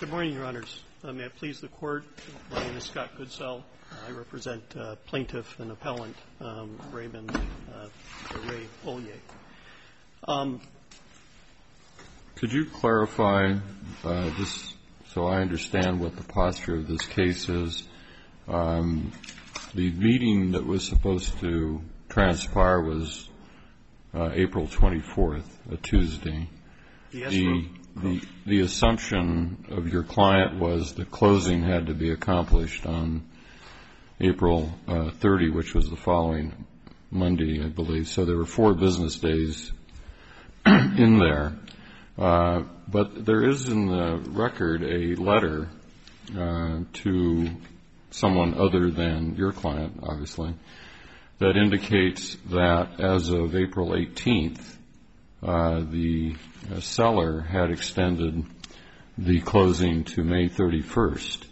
Good morning, Your Honors. May it please the Court, my name is Scott Goodsell. I represent plaintiff and appellant Raymond Ray Ollier. Could you clarify, just so I understand what the posture of this case is, the meeting that was supposed to transpire was April 24th, a Tuesday. Yes, the assumption of your client was the closing had to be accomplished on April 30, which was the following Monday, I believe. So there were 4 business days in there. But there is in the record a letter to someone other than your client, obviously, that indicates that as of April 18th, the seller had extended the closing to May 31st.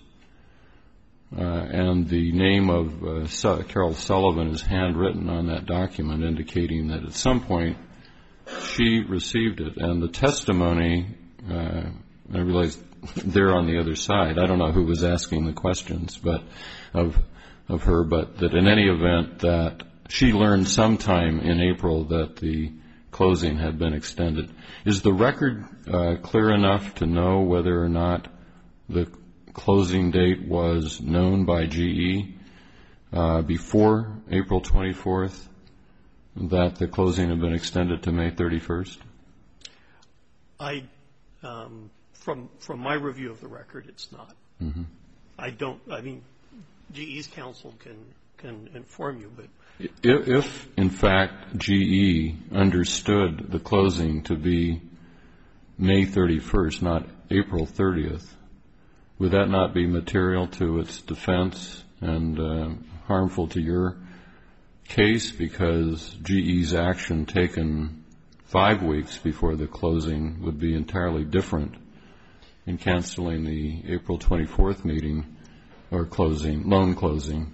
And the name of Carol Sullivan is handwritten on that document, indicating that at some point she received it. And the testimony, I realize they're on the other side. I don't know who was asking the questions of her, but that in any event that she learned sometime in April that the closing had been extended. Is the record clear enough to know whether or not the closing date was known by GE before April 24th, that the closing had been extended to May 31st? From my review of the record, it's not. Mm-hmm. GE's counsel can inform you, but if in fact GE understood the closing to be May 31st, not April 30th, would that not be material to its defense and harmful to your case, because GE's action taken 5 weeks before the closing would be entirely different in canceling the April 24th meeting or loan closing,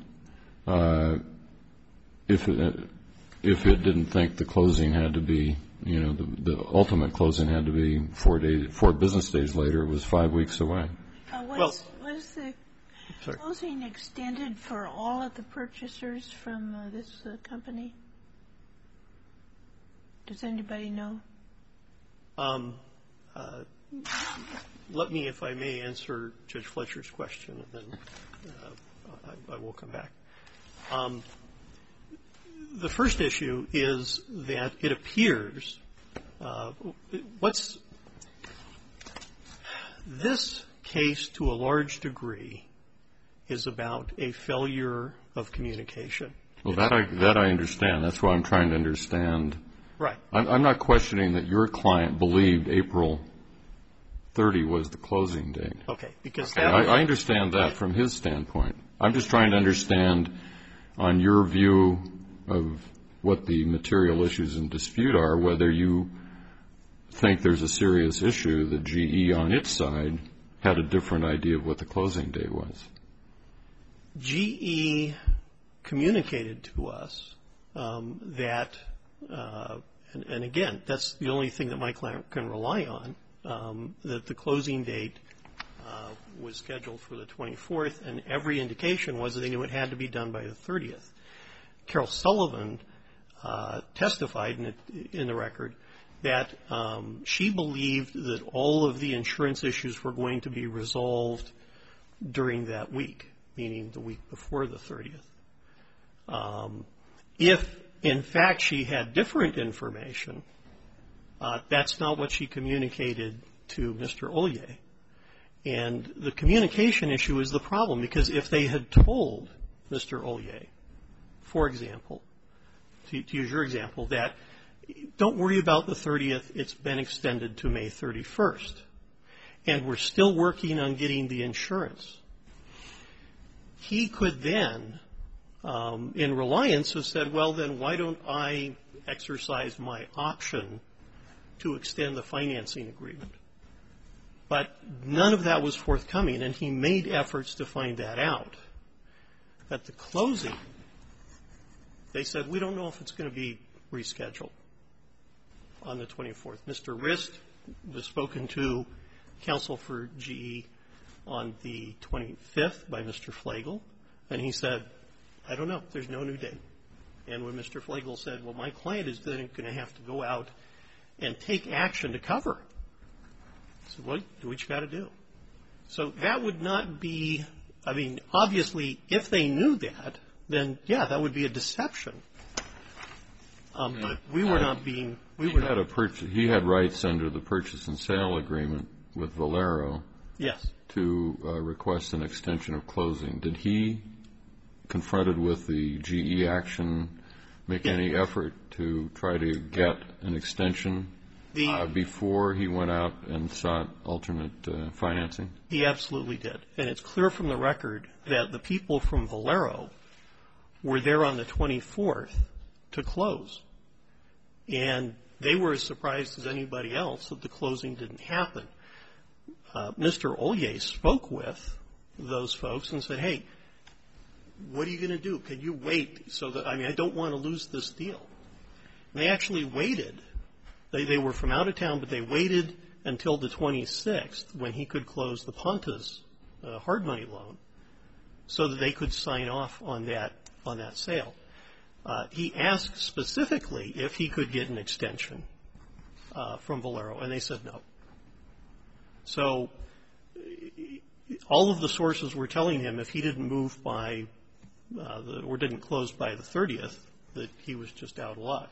if it didn't think the closing had to be, the ultimate closing had to be 4 business days later, it was 5 weeks away? Was the closing extended for all of the purchasers from this company? Does anybody know? Let me, if I may, answer Judge Fletcher's question, and then I will come back. The first issue is that it appears this case, to a large degree, is about a failure of communication. Well, that I understand. That's why I'm trying to understand. Right. I'm not questioning that your client believed April 30 was the closing date. Okay. I understand that from his standpoint. I'm just trying to understand, on your view of what the material issues in dispute are, whether you think there's a serious issue that GE on its side had a different idea of what the closing date was. GE communicated to us that, and again, that's the only thing that my client can rely on, that the closing date was scheduled for the 24th, and every indication was that they knew it had to be done by the 30th. Carol Sullivan testified in the record that she believed that all of the insurance issues were going to be resolved during that week, meaning the week before the 30th. If, in fact, she had different information, that's not what she communicated to Mr. Ollier. And the communication issue is the problem, because if they had told Mr. Ollier, for example, to use your example, that don't worry about the 30th, it's been extended to May 31st, and we're still working on getting the insurance, he could then, in reliance, have said, well, then why don't I exercise my option to extend the financing agreement? But none of that was forthcoming, and he made efforts to find that out. At the closing, they said, we don't know if it's going to be rescheduled on the 24th. Mr. Rist was spoken to, counsel for GE, on the 25th by Mr. Flagle, and he said, I don't know, there's no new date. And when Mr. Flagle said, well, my client is then going to have to go out and take action to cover, I said, well, do what you got to do. So that would not be, I mean, obviously, if they knew that, then, yeah, that would be a deception. But we were not being, we were not. He had rights under the purchase and sale agreement with Valero. Yes. To request an extension of closing. Did he, confronted with the GE action, make any effort to try to get an extension before he went out and sought alternate financing? He absolutely did. And it's clear from the record that the people from Valero were there on the 24th to close. And they were as surprised as anybody else that the closing didn't happen. Mr. Ollier spoke with those folks and said, hey, what are you going to do? Can you wait so that, I mean, I don't want to lose this deal. And they actually waited. They were from out of town, but they waited until the 26th when he could close the Pontus hard money loan so that they could sign off on that sale. He asked specifically if he could get an extension from Valero, and they said no. So all of the sources were telling him if he didn't move by or didn't close by the 30th, that he was just out of luck.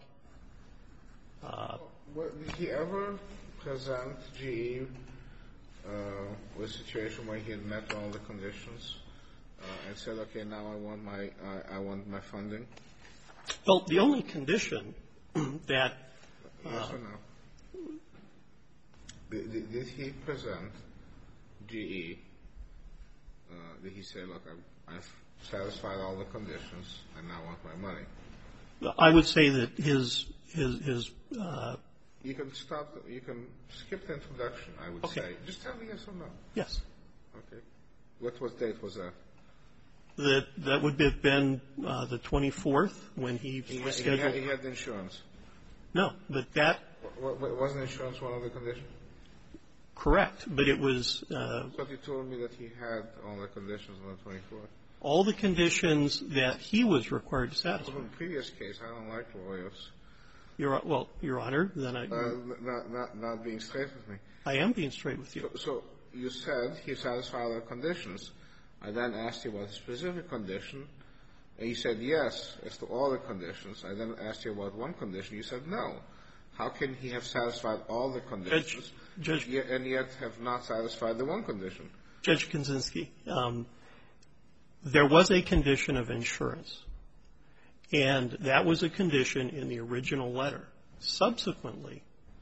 Did he ever present GE with a situation where he had met all the conditions and said, okay, now I want my funding? Well, the only condition that yes or no? Did he present GE? Did he say, look, I've satisfied all the conditions, and now I want my money? I would say that his you can stop. You can skip the introduction. I would say. Just tell me yes or no. Yes. Okay. What date was that? That would have been the 24th when he was scheduled. He had insurance. No, but that wasn't insurance one of the conditions? Correct, but it was. But you told me that he had all the conditions on the 24th. All the conditions that he was required to satisfy. In the previous case, I don't like lawyers. Your Honor, then I. Not being straight with me. I am being straight with you. So you said he satisfied all the conditions. I then asked you about the specific condition, and you said yes as to all the conditions. I then asked you about one condition. You said no. How can he have satisfied all the conditions and yet have not satisfied the one condition? Judge Kaczynski, there was a condition of insurance, and that was a condition in the original letter. Subsequently,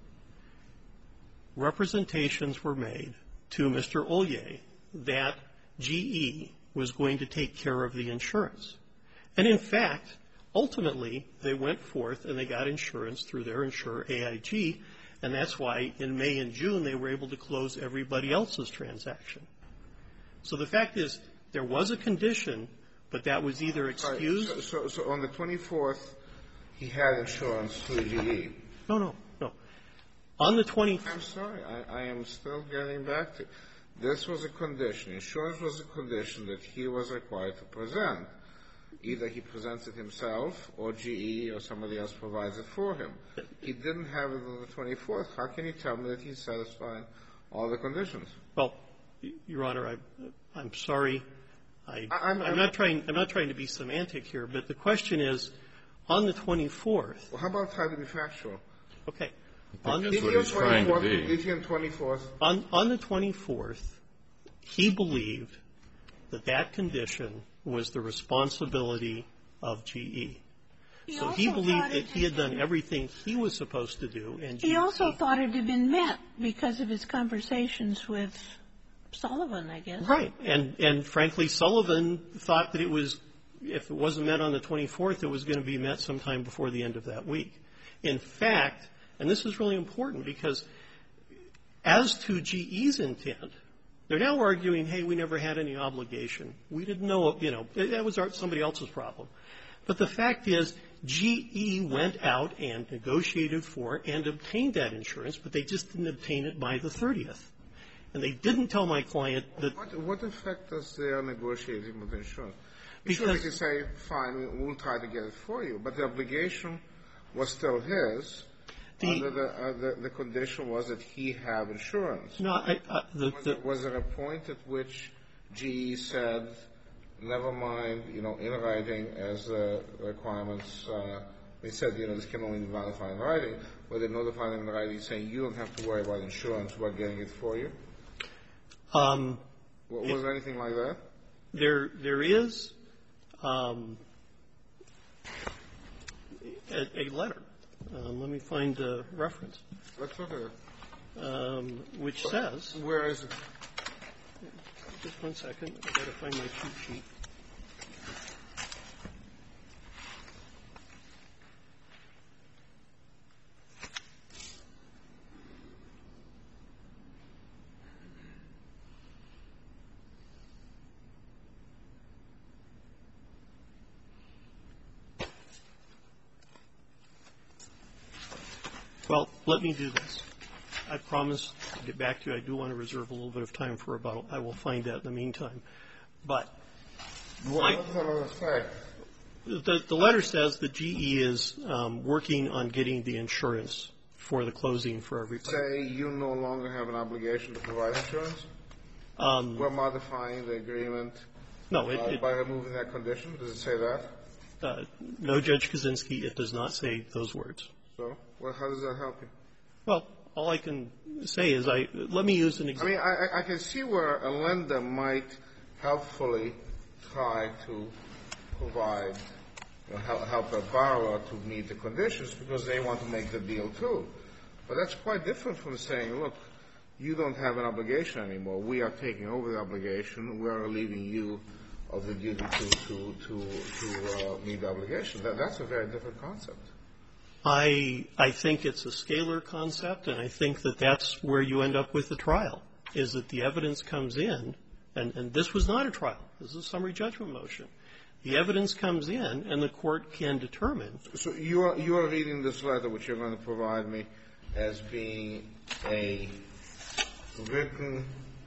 representations were made to Mr. Ollier that GE was going to take care of the insurance. And in fact, ultimately, they went forth and they got insurance through their insurer, AIG, and that's why in May and June they were able to close everybody else's transaction. So the fact is, there was a condition, but that was either excused. Right. So on the 24th, he had insurance through GE. No. On the 24th. I'm sorry. I am still getting back to this was a condition. Insurance was a condition that he was required to present. Either he presents it himself or GE or somebody else provides it for him. He didn't have it on the 24th. How can you tell me that he's satisfying all the conditions? Well, Your Honor, I'm sorry. I'm not trying to be semantic here, but the question is, on the 24th. Well, how about trying to be factual? Okay. That's what he's trying to be. On the 24th, he believed that condition was the responsibility of GE. So he believed that he had done everything he was supposed to do. And he also thought it had been met because of his conversations with Sullivan, I guess. Right. And frankly, Sullivan thought that it was, if it wasn't met on the 24th, it was going to be met sometime before the end of that week. In fact, and this is really important because as to GE's intent, they're now arguing, hey, we never had any obligation. We didn't know, that was somebody else's problem. But the fact is, GE went out and negotiated for and obtained that insurance, but they just didn't obtain it by the 30th. And they didn't tell my client that. What effect does their negotiating with insurance? Because sure, they can say, fine, we'll try to get it for you, but the obligation was still his. The condition was that he have insurance. No, was there a point at which GE said, never mind, in writing as requirements, they said, this can only be verified in writing, or they notified him in writing saying, you don't have to worry about insurance, we're getting it for you? Was there anything like that? There is a letter. Let me find a reference. Let's look at it. Which says. Where is it? Just 1 second. I've got to find my cheat sheet. Well, let me do this. I promise to get back to you. I do want to reserve a little bit of time for rebuttal. I will find that in the meantime. But what does the letter say? The letter says that GE is working on getting the insurance for the closing for everybody. Say you no longer have an obligation to provide insurance? We're modifying the agreement by removing that condition? Does it say that? No, Judge Kaczynski, it does not say those words. So, well, how does that help you? Well, all I can say is let me use an example. I mean, I can see where a lender might helpfully try to provide, help a borrower to meet the conditions because they want to make the deal too. But that's quite different from saying, look, you don't have an obligation anymore. We are taking over the obligation. We are relieving you of the duty to meet the obligation. That's a very different concept. I think it's a scalar concept, and I think that that's where you end up with the trial, is that the evidence comes in, and this was not a trial. This is a summary judgment motion. The evidence comes in, and the court can determine. So you are reading this letter, which you're going to provide me, as being a written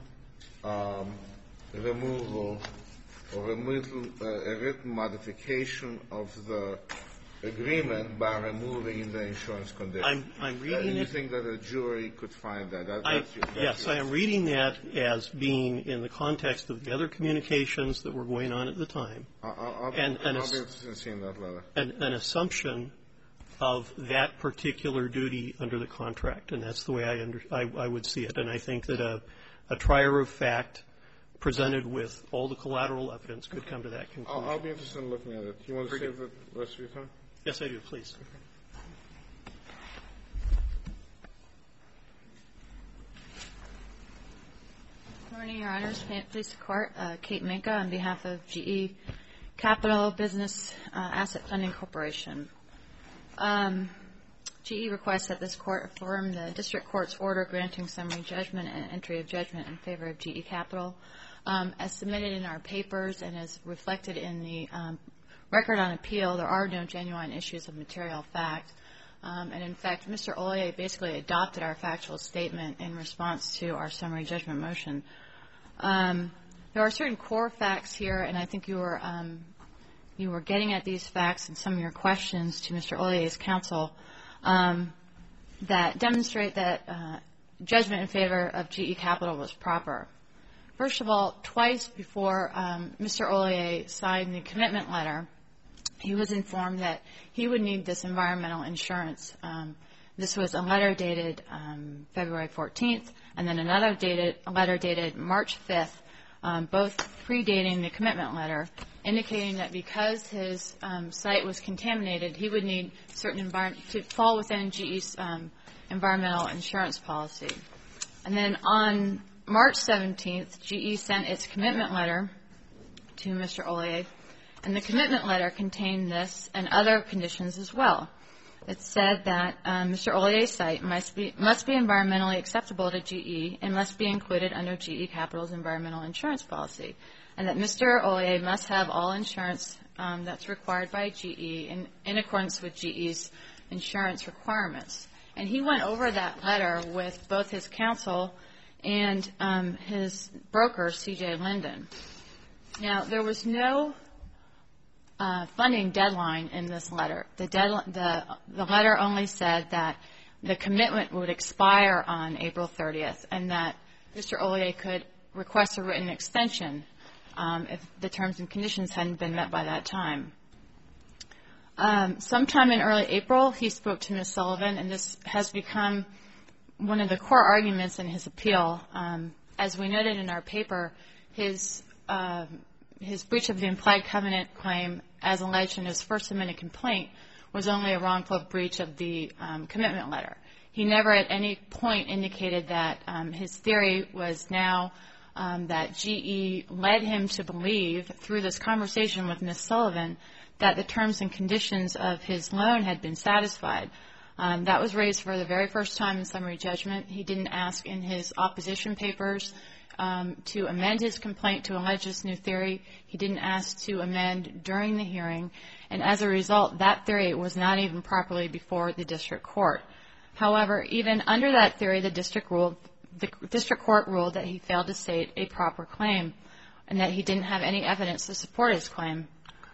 removal or a written modification of the agreement by removing the insurance condition. I'm reading it. You think that a jury could find that? Yes, I am reading that as being in the context of the other communications that were going on at the time. I'll be interested in seeing that letter. An assumption of that particular duty under the contract, and that's the way I would see it. And I think that a trier of fact presented with all the collateral evidence could come to that conclusion. I'll be interested in looking at it. Do you want to save the rest of your time? Yes, I do. Please. Good morning, Your Honors. Police Court. Kate Minka on behalf of GE Capital Business Asset Funding Corporation. GE requests that this court affirm the district court's order granting summary judgment and entry of judgment in favor of GE Capital. As submitted in our papers and as reflected in the record on appeal, there are no genuine issues of material fact. And in fact, Mr. Ollier basically adopted our factual statement in response to our summary judgment motion. There are certain core facts here, and I think you were getting at these facts in some of your questions to Mr. Ollier's counsel that demonstrate that judgment in favor of GE Capital was proper. First of all, twice before Mr. Ollier signed the commitment letter, he was informed that he would need this environmental insurance. This was a letter dated February 14th, and then another letter dated March 5th, both predating the commitment letter, indicating that because his site was contaminated, he would need certain to fall within GE's environmental insurance policy. And then on March 17th, GE sent its commitment letter to Mr. Ollier, and the commitment letter contained this and other conditions as well. It said that Mr. Ollier's site must be environmentally acceptable to GE and must be included under GE Capital's environmental insurance policy, and that Mr. Ollier must have all insurance that's required by GE in accordance with GE's insurance requirements. And he went over that letter with both his counsel and his broker, C.J. Linden. Now, there was no funding deadline in this letter. The letter only said that the commitment would expire on April 30th and that Mr. Ollier could request a written extension if the terms and conditions hadn't been met by that time. Sometime in early April, he spoke to Ms. Sullivan, and this has become one of the core arguments in his appeal. As we noted in our paper, his breach of the implied covenant claim, as alleged in his first amended complaint, was only a wrongful breach of the commitment letter. He never at any point indicated that his theory was now that GE led him to believe through this conversation with Ms. Sullivan that the terms and conditions of his loan had been satisfied. That was raised for the very first time in summary judgment. He didn't ask in his opposition papers to amend his complaint to allege this new theory. He didn't ask to amend during the hearing. And as a result, that theory was not even properly before the district court. However, even under that theory, the district court ruled that he failed to state a proper claim and that he didn't have any evidence to support his claim.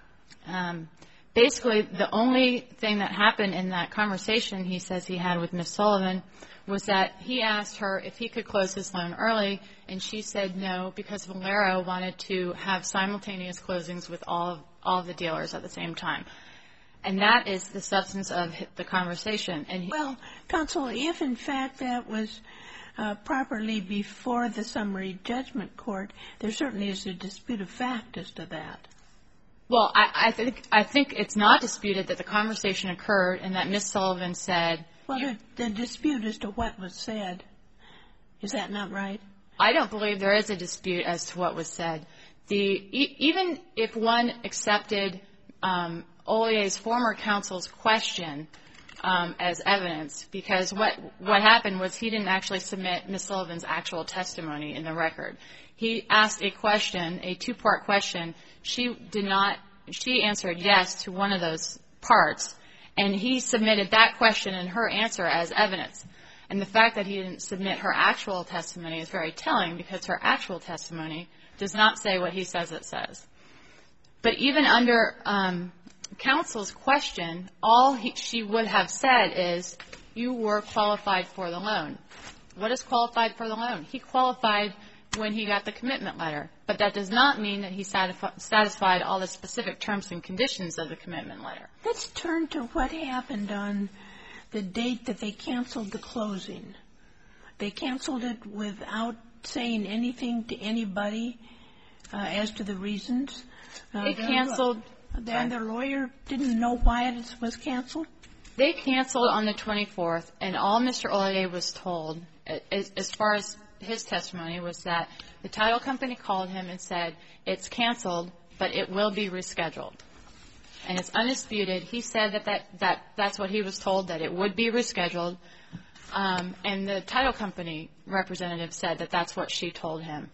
Basically, the only thing that happened in that conversation he says he had with Ms. Sullivan was that he asked her if he could close his loan early, and she said no because Valero wanted to have simultaneous closings with all of the dealers at the same time. And that is the substance of the conversation. Well, counsel, if in fact that was properly before the summary judgment court, there certainly is a dispute of fact as to that. Well, I think it's not disputed that the conversation occurred and that Ms. Sullivan said. Well, the dispute as to what was said, is that not right? I don't believe there is a dispute as to what was said. Even if one accepted Ollier's former counsel's question as evidence, because what happened was he didn't actually submit Ms. Sullivan's actual testimony in the record. He asked a question, a two-part question. She answered yes to one of those parts, and he submitted that question and her answer as evidence. And the fact that he didn't submit her actual testimony is very telling because her actual testimony does not say what he says it says. But even under counsel's question, all she would have said is, you were qualified for the loan. What is qualified for the loan? He qualified when he got the commitment letter, but that does not mean that he satisfied all the specific terms and conditions of the commitment letter. Let's turn to what happened on the date that they canceled the closing. They canceled it without saying anything to anybody as to the reasons. They canceled. And their lawyer didn't know why it was canceled? They canceled on the 24th, and all Mr. Ollier was told, as far as his testimony, was that the title company called him and said, it's canceled, but it will be rescheduled. And it's undisputed. He said that's what he was told, that it would be rescheduled. And the title company representative said that that's what she told him.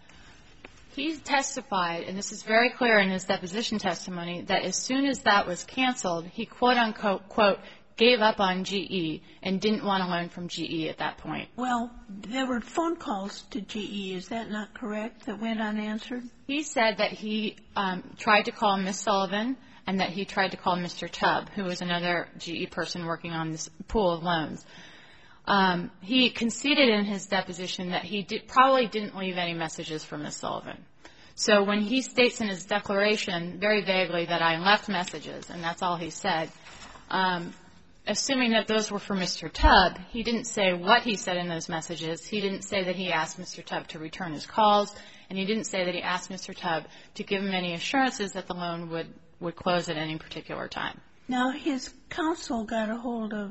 He testified, and this is very clear in his deposition testimony, that as soon as that was canceled, he quote-unquote, quote, gave up on GE and didn't want a loan from GE at that point. Well, there were phone calls to GE. Is that not correct, that went unanswered? He said that he tried to call Ms. Sullivan and that he tried to call Mr. Tubb, who was another GE person working on this pool of loans. He conceded in his deposition that he probably didn't leave any messages for Ms. Sullivan. So when he states in his declaration very vaguely that I left messages, and that's all he said, assuming that those were for Mr. Tubb, he didn't say what he said in those messages. He didn't say that he asked Mr. Tubb to return his calls, and he didn't say that he asked Mr. Tubb to give him any assurances that the loan would close at any particular time. Now, his counsel got a hold of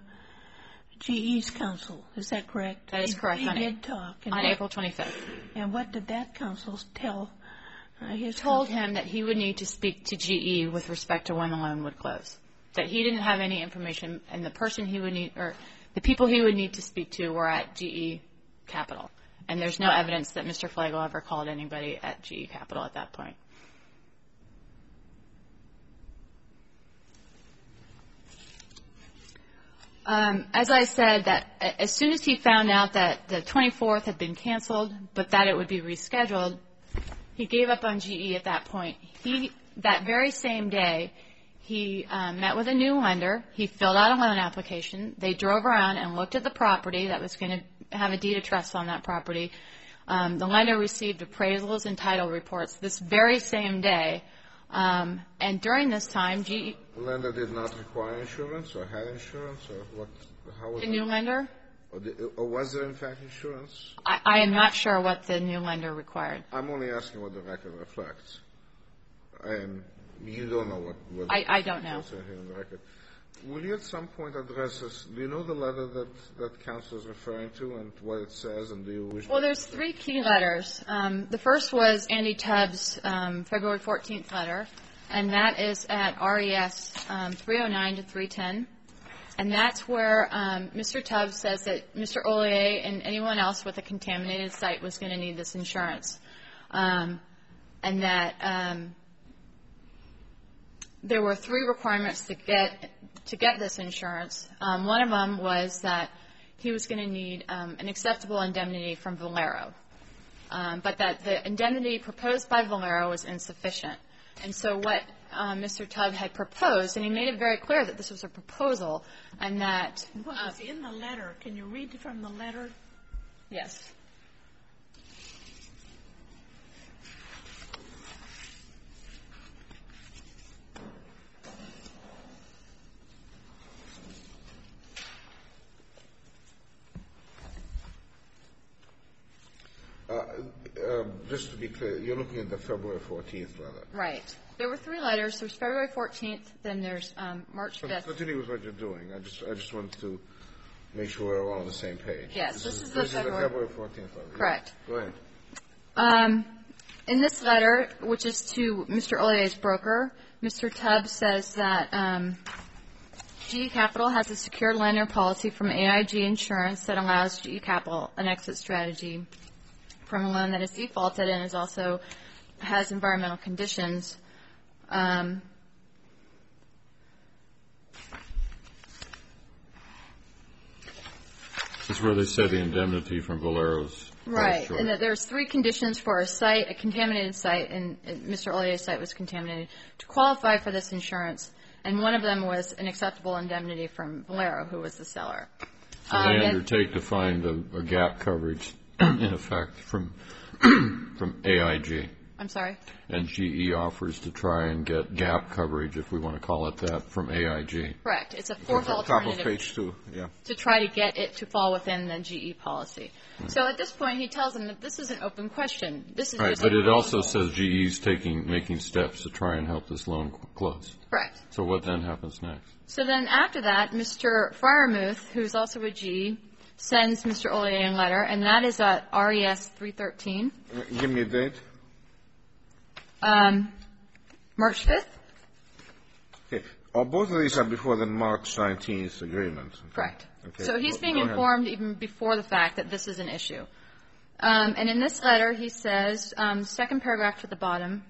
GE's counsel. Is that correct? That is correct. He did talk. On April 25th. And what did that counsel tell his told him that he would need to speak to GE with respect to when the loan would close. That he didn't have any information, and the person he would need, or the people he would need to speak to were at GE Capital. And there's no evidence that Mr. Flagle ever called anybody at GE Capital at that point. As I said, that as soon as he found out that the 24th had been canceled, but that it would be rescheduled, he gave up on GE at that point. That very same day, he met with a new lender. He filled out a loan application. They drove around and looked at the property that was going to have a deed of trust on that property. The lender received appraisals and title reports this very same day. And during this time, GE... The lender did not require insurance or had insurance or what? How was The new lender? Or was there in fact insurance? I am not sure what the new lender required. I'm only asking what the record reflects. You don't know what I don't know. In the record. Will you at some point address this? Do you know the letter that counsel is referring to and what it says, and do you wish? Well, there's 3 key letters. The first was Andy Tubbs' February 14th letter, and that is at RES 309 to 310. And that's where Mr. Tubbs says that Mr. Ollier and anyone else with a contaminated site was going to need this insurance. And that there were 3 requirements to get this insurance. One of them was that he was going to need an acceptable indemnity from Valero, but that the indemnity proposed by Valero was insufficient. And so what Mr. Tubbs had proposed, and he made it very clear that this was a proposal, and that... Well, it's in the letter. Can you read from the letter? Yes. Just to be clear, you're looking at the February 14th letter. Right. There were 3 letters. There's February 14th, then there's March 5th. Continue with what you're doing. I just wanted to make sure we're all on the same page. Yes, this is the February 14th letter. Correct. Yeah. Go ahead. In this letter, which is to Mr. Ollier's broker, Mr. Tubbs says that GE Capital has a secured lender policy from AIG Insurance that allows GE Capital an exit strategy from a loan that is defaulted and is also has environmental conditions. This is where they say the indemnity from Valero's. Right, and that there's 3 conditions for a site, a contaminated site, and Mr. Ollier's site was contaminated, to qualify for this insurance, and one of them was an acceptable indemnity from Valero, who was the seller. So they undertake to find a gap coverage, in effect, from AIG. I'm sorry? And GE offers to try and get gap coverage, if we want to call it that, from AIG. Correct. It's a 4th alternative. Top of page 2, yeah. To try to get it to fall within the GE policy. So at this point, he tells them that this is an open question. This is right, just but it also says GE's making steps to try and help this loan close. Correct. So what then happens next? So then after that, Mr. Fryermuth, who's also with GE, sends Mr. Ollier a letter, and that is at RES 313. Give me a date. March 5th? Okay. Both of these are before the March 19th agreement. Okay. Correct. Okay. So he's being informed even before the fact that this is an issue. And in this letter, he says, second paragraph to the bottom,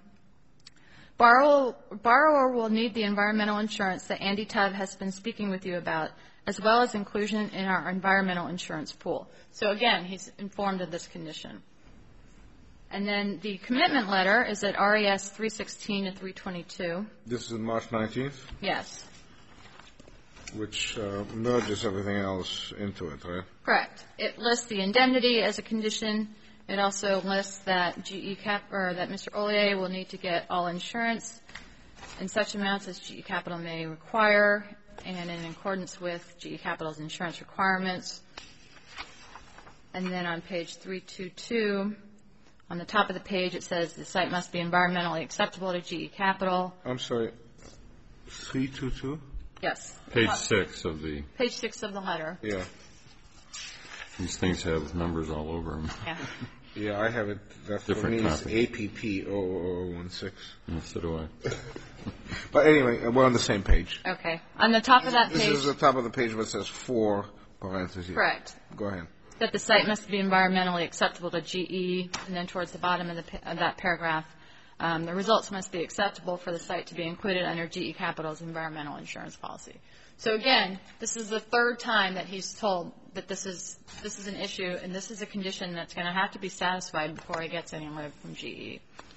borrower will need the environmental insurance that Andy Tubb has been speaking with you about, as well as inclusion in our environmental insurance pool. So again, he's informed of this condition. And then the commitment letter is at RES 316 to 322. This is March 19th? Yes. Which merges everything else into it, right? Correct. It lists the indemnity as a condition. It also lists that that Mr. Ollier will need to get all insurance in such amounts as GE Capital may require, and in accordance with GE Capital's insurance requirements. And then on page 322, on the top of the page, it says the site must be environmentally acceptable to GE Capital. I'm sorry, 322? Yes. Page 6 of the... Page 6 of the letter. Yeah. These things have numbers all over them. Yeah. Yeah, I have it. That for me is APP00016. Yes, so do I. But anyway, we're on the same page. Okay. On the top of that page... This is the top of the page where it says 4 parentheses. Correct. Go ahead. That the site must be environmentally acceptable to GE, and then towards the bottom of that paragraph, The results must be acceptable for the site to be included under GE Capital's environmental insurance policy. So again, this is the third time that he's told that this is an issue and this is a condition that's going to have to be satisfied before he gets any leave from GE.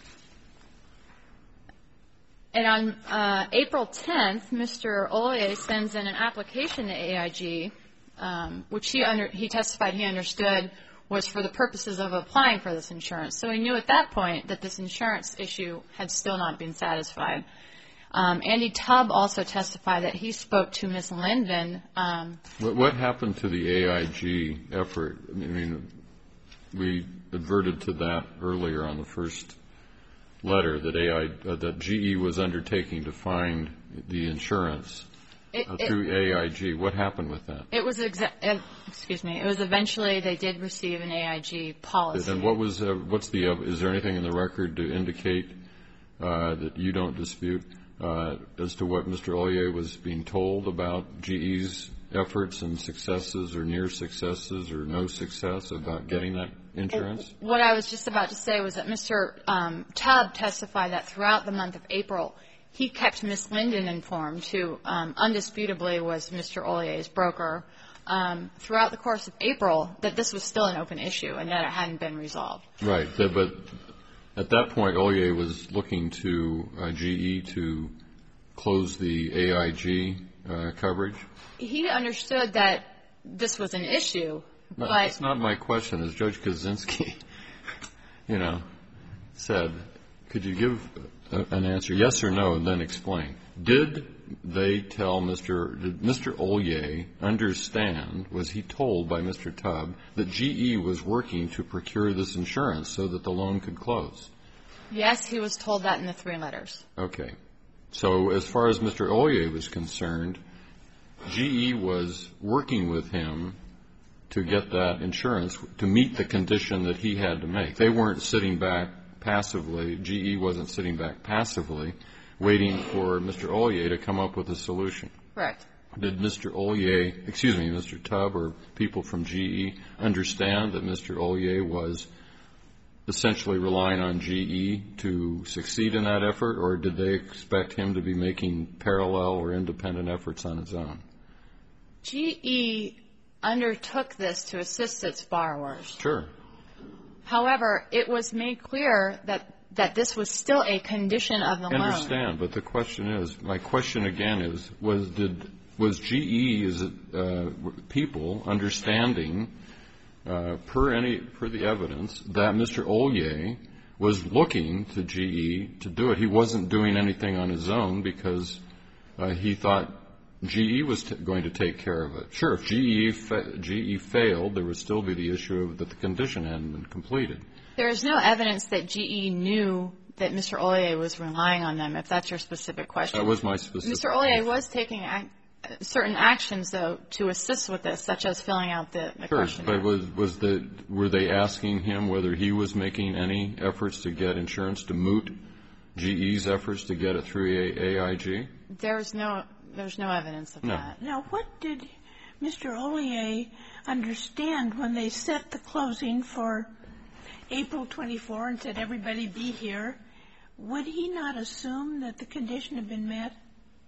And on April 10th, Mr. Ollier sends in an application to AIG, which he testified he understood was for the purposes of applying for this insurance. So he knew at that point that this insurance issue had still not been satisfied. Andy Tubb also testified that he spoke to Ms. Linden. What happened to the AIG effort? I mean, we adverted to that earlier on the first letter that GE was undertaking to find the insurance through AIG. What happened with that? It was eventually they did receive an AIG policy. And is there anything in the record to indicate that you don't dispute as to what Mr. Ollier was being told about GE's efforts and successes or near successes or no success about getting that insurance? What I was just about to say was that Mr. Tubb testified that throughout the month of April, he kept Ms. Linden informed, who undisputably was Mr. Ollier's broker, throughout the course of April, that this was still an open issue and that it hadn't been resolved. Right. But at that point, Ollier was looking to GE to close the AIG coverage? He understood that this was an issue, but that's not my question. As Judge Kaczynski, said, could you give an answer, yes or no, and then explain? Did Mr. Ollier understand, was he told by Mr. Tubb, that GE was working to procure this insurance so that the loan could close? Yes, he was told that in the 3 letters. Okay. So as far as Mr. Ollier was concerned, GE was working with him to get that insurance to meet the condition that he had to make. They weren't sitting back passively. GE wasn't sitting back passively waiting for Mr. Ollier to come up with a solution. Correct. Did Mr. Tubb or people from GE understand that Mr. Ollier was essentially relying on GE to succeed in that effort, or did they expect him to be making parallel or independent efforts on his own? GE undertook this to assist its borrowers. Sure. However, it was made clear that this was still a condition of the loan. I understand, but the question is, my question again is, was GE's people understanding, per the evidence, that Mr. Ollier was looking to GE to do it? He wasn't doing anything on his own because he thought GE was going to take care of it. Sure, if GE failed, there would still be the issue that the condition hadn't been completed. There is no evidence that GE knew that Mr. Ollier was relying on them, if that's your specific question. That was my specific question. Mr. Ollier was taking certain actions, though, to assist with this, such as filling out the questionnaire. But were they asking him whether he was making any efforts to get insurance to moot GE's efforts to get it through AIG? There's no evidence of that. Now, what did Mr. Ollier understand when they set the closing for April 24 and said, everybody be here? Would he not assume that the condition had been met?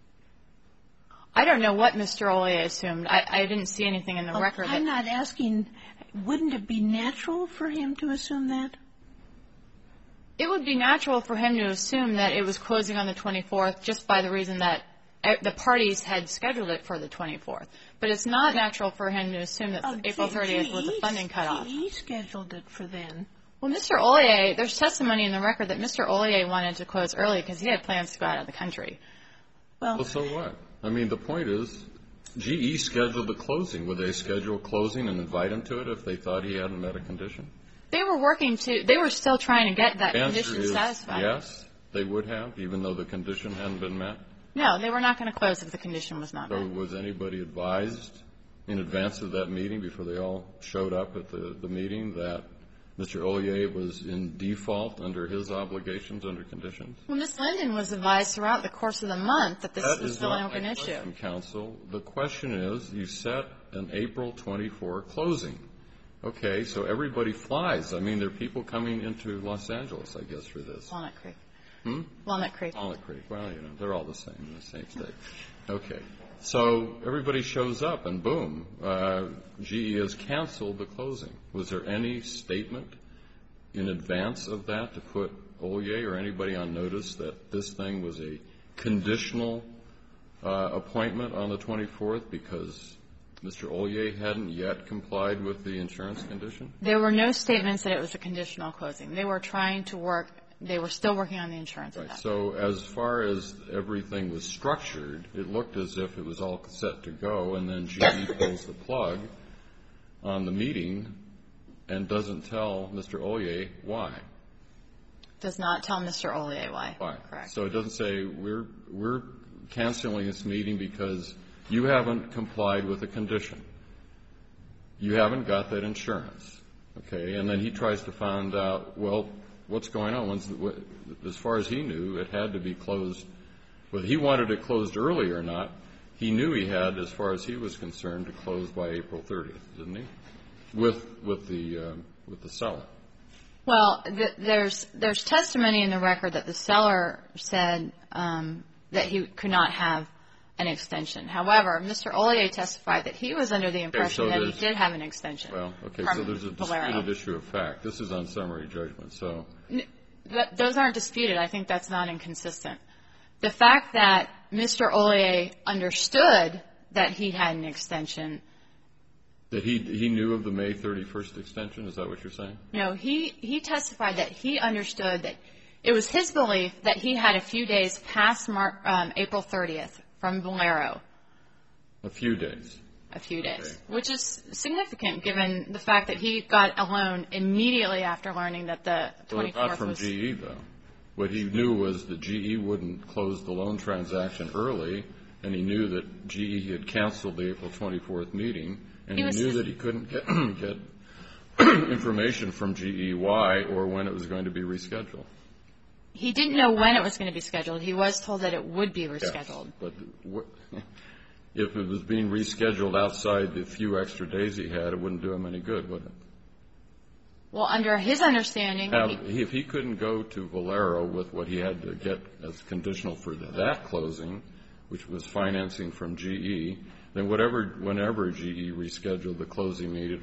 I don't know what Mr. Ollier assumed. I didn't see anything in the record. I'm not asking, wouldn't it be natural for him to assume that? It would be natural for him to assume that it was closing on the 24th just by the reason that the parties had scheduled it for the 24th. But it's not natural for him to assume that April 30th was the funding cutoff. He scheduled it for then. Well, Mr. Ollier, there's testimony in the record that Mr. Ollier wanted to close early because he had plans to go out of the country. Well, so what? I mean, the point is, GE scheduled the closing. Would they schedule closing and invite him to it if they thought he hadn't met a condition? They were still trying to get that condition satisfied. Yes, they would have, even though the condition hadn't been met? No, they were not going to close if the condition was not met. So was anybody advised in advance of that meeting, before they all showed up at the meeting, that Mr. Ollier was in default under his obligations, under conditions? Well, Ms. Linden was advised throughout the course of the month that this was still an open issue. That is not my question, counsel. The question is, you set an April 24 closing. Okay, so everybody flies. I mean, there are people coming into Los Angeles, I guess, for this. Walnut Creek. Walnut Creek. Walnut Creek. Well, they're all the same in the same state. Okay. So everybody shows up, and boom, GE has canceled the closing. Was there any statement in advance of that to put Ollier or anybody on notice that this thing was a conditional appointment on the 24th because Mr. Ollier hadn't yet complied with the insurance condition? There were no statements that it was a conditional closing. They were trying to work. They were still working on the insurance. Right. So as far as everything was structured, it looked as if it was all set to go, and then GE pulls the plug on the meeting and doesn't tell Mr. Ollier why. Does not tell Mr. Ollier why. Why? Correct. So it doesn't say we're canceling this meeting because you haven't complied with a condition. You haven't got that insurance. Okay? And then he tries to find out, well, what's going on? As far as he knew, it had to be closed. Whether he wanted it closed early or not, he knew he had, as far as he was concerned, to close by April 30th, didn't he? With the seller. Well, there's testimony in the record that the seller said that he could not have an extension. However, Mr. Ollier testified that he was under the impression that he did have an extension. Well, okay, so there's a disputed issue of fact. This is on summary judgment, so. Those aren't disputed. I think that's not inconsistent. The fact that Mr. Ollier understood that he had an extension. That he knew of the May 31st extension? Is that what you're saying? No, he testified that he understood that it was his belief that he had a few days past April 30th from Valero. A few days. A few days, okay. Which is significant given the fact that he got a loan immediately after learning that the 24th not from GE, though. What he knew was that GE wouldn't close the loan transaction early, and he knew that GE had canceled the April 24th meeting, and he knew that he couldn't get information from GE why or when it was going to be rescheduled. He didn't know when it was going to be scheduled. He was told that it would be rescheduled. Yes, but if it was being rescheduled outside the few extra days he had, it wouldn't do him any good, would it? Well, under his understanding... Now, if he couldn't go to Valero with what he had to get as conditional for that closing, which was financing from GE, then whenever GE rescheduled the closing meeting,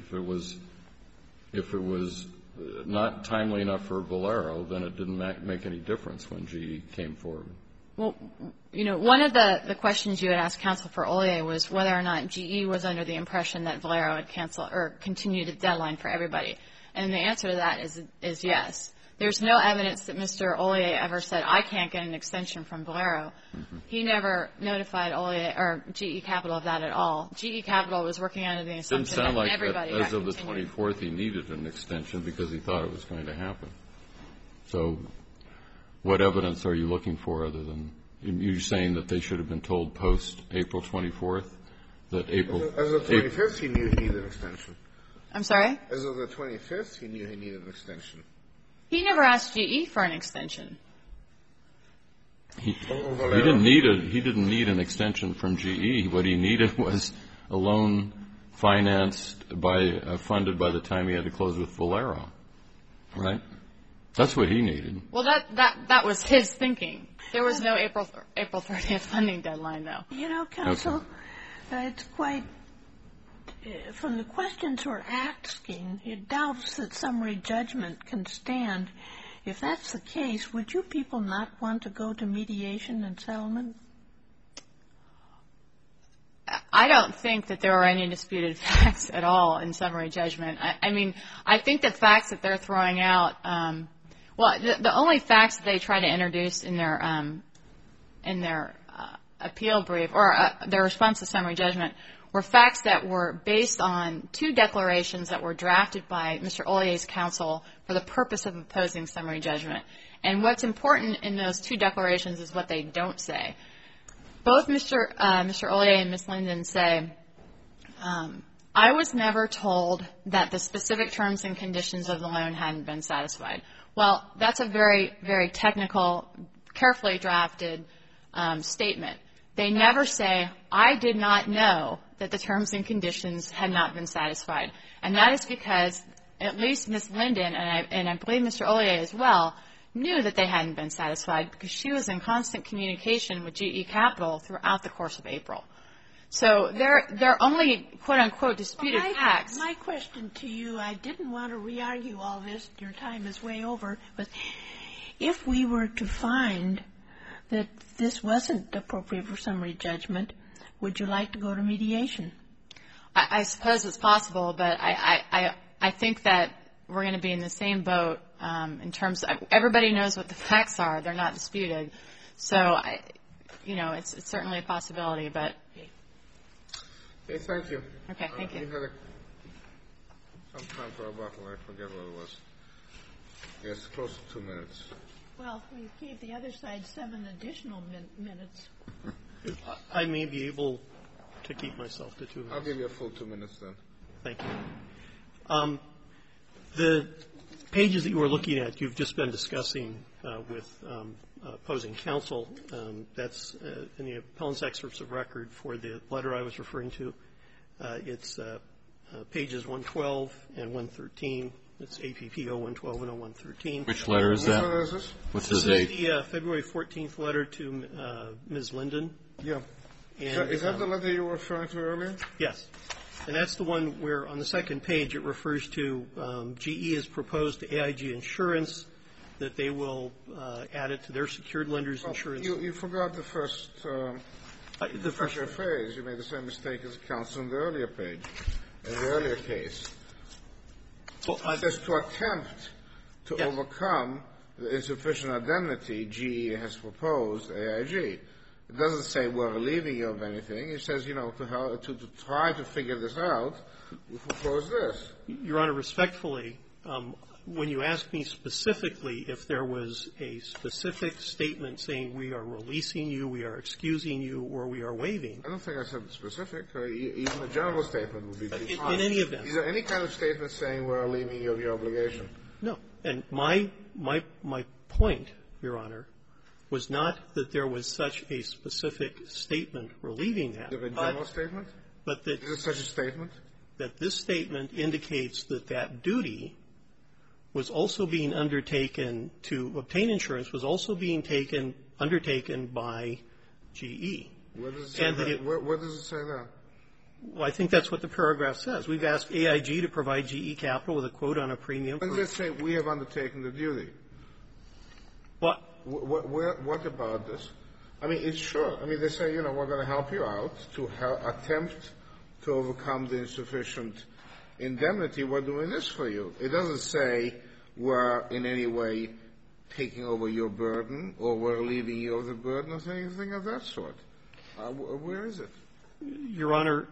if it was not timely enough for Valero, then it didn't make any difference when GE came forward. Well, one of the questions you had asked counsel for Ollier was whether or not GE was under the impression that Valero had canceled or continued its deadline for everybody. And the answer to that is yes. There's no evidence that Mr. Ollier ever said, I can't get an extension from Valero. Mm-hmm. He never notified Ollier or GE Capital of that at all. GE Capital was working under the assumption that everybody got continued. It didn't sound like as of the 24th he needed an extension because he thought it was going to happen. So what evidence are you looking for other than you saying that they should have been told post-April 24th? That April... As of the 25th he knew he needed an extension. I'm sorry? As of the 25th he knew he needed an extension. He never asked GE for an extension. He didn't need an extension from GE. What he needed was a loan funded by the time he had to close with Valero. Right? That's what he needed. Well, that was his thinking. There was no April 30th funding deadline, though. Counsel, it's quite from the questions we're asking, it doubts that summary judgment can stand. If that's the case, would you people not want to go to mediation and settlement? I don't think that there are any disputed facts at all in summary judgment. I mean, I think the facts that they're throwing out, the only facts that they try to introduce in their appeal brief or their response to summary judgment were facts that were based on two declarations that were drafted by Mr. Ollier's counsel for the purpose of opposing summary judgment. And what's important in those two declarations is what they don't say. Both Mr. Ollier and Ms. Linden say, I was never told that the specific terms and conditions of the loan hadn't been satisfied. Well, that's a very, very technical, carefully drafted statement. They never say, I did not know that the terms and conditions had not been satisfied. And that is because at least Ms. Linden, and I believe Mr. Ollier as well, knew that they hadn't been satisfied because she was in constant communication with GE Capital throughout the course of April. So they're only, quote, unquote, disputed facts. My question to you, I didn't want to re-argue all this. Your time is way over. But if we were to find that this wasn't appropriate for summary judgment, would you like to go to mediation? I suppose it's possible, but I think that we're going to be in the same boat in terms of everybody knows what the facts are. They're not disputed. So, it's certainly a possibility, but. Okay, thank you. Okay, thank you. We had some time for a bottle. I forget what it was. Yes, close to 2 minutes. Well, we gave the other side 7 additional minutes. I may be able to keep myself to 2 minutes. I'll give you a full 2 minutes then. Thank you. The pages that you were looking at, you've just been discussing with opposing counsel. That's in the appellant's excerpts of record for the letter I was referring to. It's pages 112 and 113. It's APP 0112 and 0113. Which letter is that? What letter is this? What's the This date? is the February 14th letter to Ms. Linden. Yeah. And, is that the letter you were referring to earlier? Yes. And that's the one where on the second page it refers to GE has proposed to AIG Insurance that they will add it to their secured lenders insurance. You forgot the first phrase. You made the same mistake as counsel in the earlier page, in the earlier case. Well, it says to attempt to overcome the insufficient indemnity GE has proposed AIG. It doesn't say we're relieving you of anything. It says, to try to figure this out, we propose this. Your Honor, respectfully, when you ask me specifically if there was a specific statement saying we are releasing you, we are excusing you, or we are waiving. I don't think I said specific. Even a general statement would be too high. In any event. Is there any kind of statement saying we're relieving you of your obligation? No. And my point, Your Honor, was not that there was such a specific statement relieving that. Is it a general statement? But is it such a statement? That this statement indicates that that duty was also being undertaken to obtain insurance, was also being undertaken by GE. Where does it say that? Where does it say that? Well, I think that's what the paragraph says. We've asked AIG to provide GE Capital with a quote on a premium. When does it say we have undertaken the duty? What? What about this? I mean, it's sure. I mean, they say, we're going to help you out to attempt to overcome the insufficient indemnity. We're doing this for you. It doesn't say we're in any way taking over your burden or we're relieving you of the burden or anything of that sort. Where is it? Your Honor,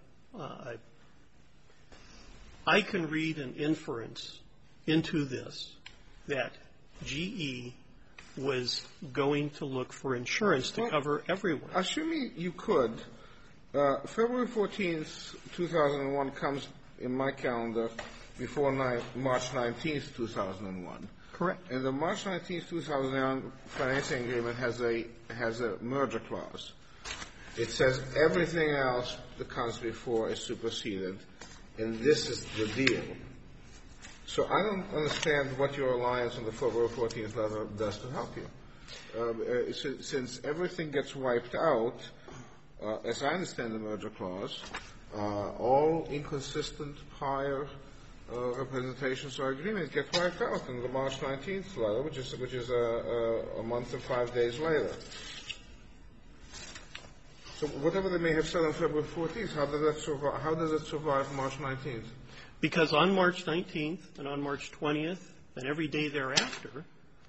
I can read an inference into this that GE was going to look for insurance to cover everyone. Assuming you could, February 14th, 2001 comes in my calendar before March 19th, 2001. Correct. And the March 19th, 2001 financing agreement has a merger clause. It says everything else that comes before is superseded, and this is the deal. So I don't understand what your reliance on the February 14th letter does to help you. Since everything gets wiped out, as I understand the merger clause, all inconsistent prior representations or agreements get wiped out in the March 19th letter, which is a month and 5 days later. So whatever they may have said on February 14th, how does it survive March 19th? Because on March 19th and on March 20th and every day thereafter,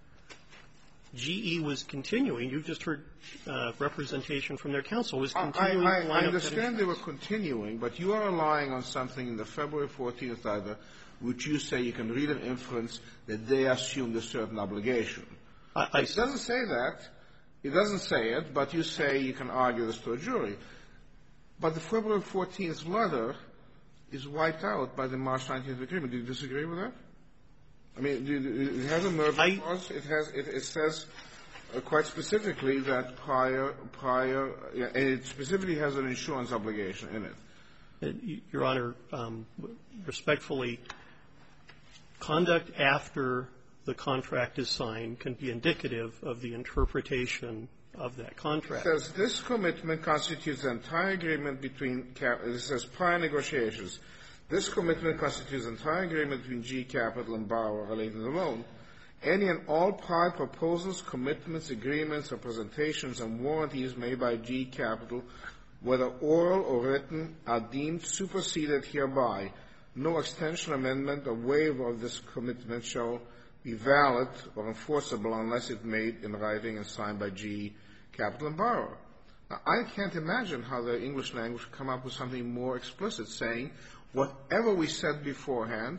GE was continuing. You just heard representation from their counsel. Was continuing. I understand they were continuing, but you are relying on something in the February 14th letter, which you say you can read an inference that they assumed a certain obligation. It doesn't say that. It doesn't say it, but you say you can argue this to a jury. But the February 14th letter is wiped out by the March 19th agreement. Do you disagree with that? I mean, it has a merger clause. It says quite specifically that prior, and it specifically has an insurance obligation in it. Your Honor, respectfully, conduct after the contract is signed can be indicative of the interpretation of that contract. It says this commitment constitutes the entire agreement between, it says prior negotiations. This commitment constitutes the entire agreement between GE Capital and borrower relating to the loan. Any and all prior proposals, commitments, agreements, representations, and warranties made by GE Capital, whether oral or written, are deemed superseded hereby. No extension, amendment, or waiver of this commitment shall be valid or enforceable unless it made in writing and signed by GE Capital and borrower. Now, I can't imagine how the English language could come up with something more explicit, saying whatever we said beforehand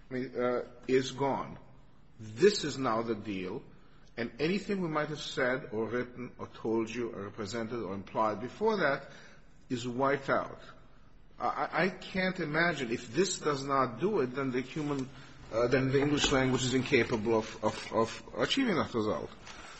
is gone. This is now the deal, and anything we might have said or written or told you or represented or implied before that is wiped out. I can't imagine if this does not do it, then then the English language is incapable of achieving that result.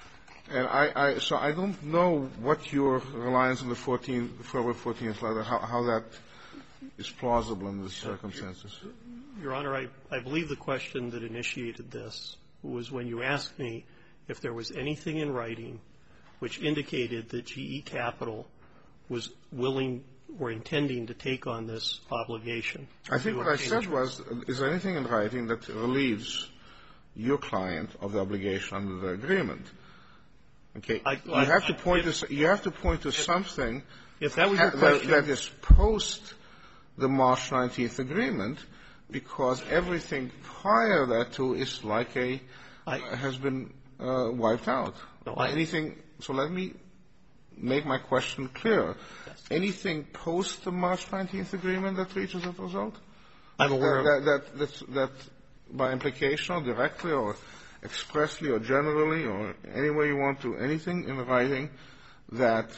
And so I don't know what your reliance on the February 14th letter, how that is plausible in the circumstances. Your Honor, I believe the question that initiated this was when you asked me if there was anything in writing which indicated that GE Capital was willing or intending to take on this obligation. I think what I said was, is there anything in writing that relieves your client of the obligation under the agreement? Okay. You have to point to something if that was your question, that is post the March 19th agreement, because everything prior thereto is like has been wiped out. So let me make my question clear. Yes. Anything post the March 19th agreement that reaches that result? I'm aware of that by implication or directly or expressly or generally or any way you want to, anything in writing that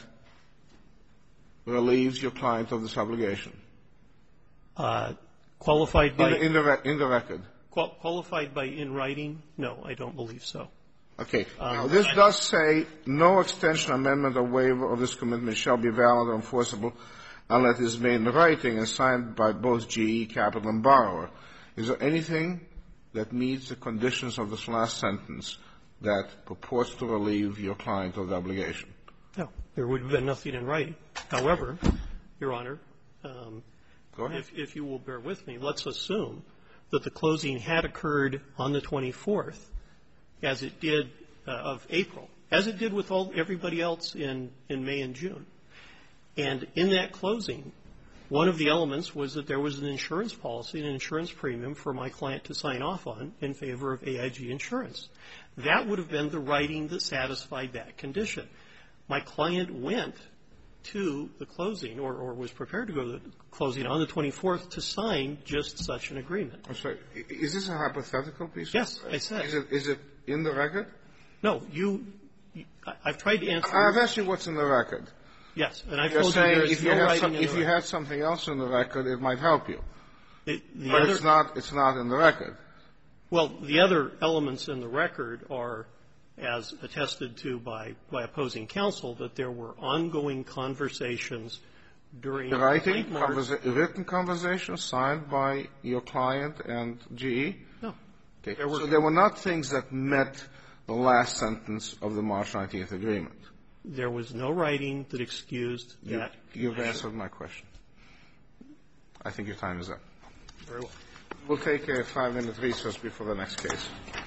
relieves your client of this obligation? Qualified by in the record. Qualified by in writing? No, I don't believe so. Okay. Now, this does say no extension, amendment, or waiver of this commitment shall be valid or enforceable unless it is made in writing and signed by both GE Capital and borrower. Is there anything that meets the conditions of this last sentence that purports to relieve your client of the obligation? No. There would have been nothing in writing. However, Your Honor, Go ahead. If you will bear with me, let's assume that the closing had occurred on the 24th, as it did of April, as it did with everybody else in May and June. And in that closing, one of the elements was that there was an insurance policy, an insurance premium for my client to sign off on in favor of AIG Insurance. That would have been the writing that satisfied that condition. My client went to the closing or was prepared to go to the closing on the 24th to sign just such an agreement. I'm sorry. Is this a hypothetical piece? Yes, I said. Is it in the record? No. I've tried to answer. I've asked you what's in the record. Yes. And I've You're told you saying there is no writing in the record. if you had something else in the record, it might help you. But it's not in the record. Well, the other elements in the record are, as attested to by opposing counsel, that there were ongoing conversations during written conversations signed by your client and GE? No. Okay. So there were not things that met the last sentence of the March 19th agreement? There was no writing that excused that. You've answered my question. I think your time is up. Very well. We'll take a 5-minute recess before the next case.